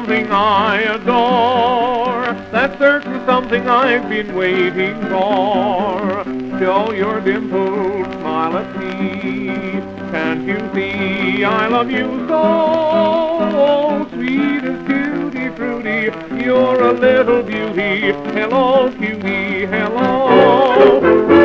something I adore. That certain something I've been waiting for. Show your dimpled smile at me. Can't you see I love you so? Sweet as tutti frutti, you're a little beauty. Hello, cutie, hello.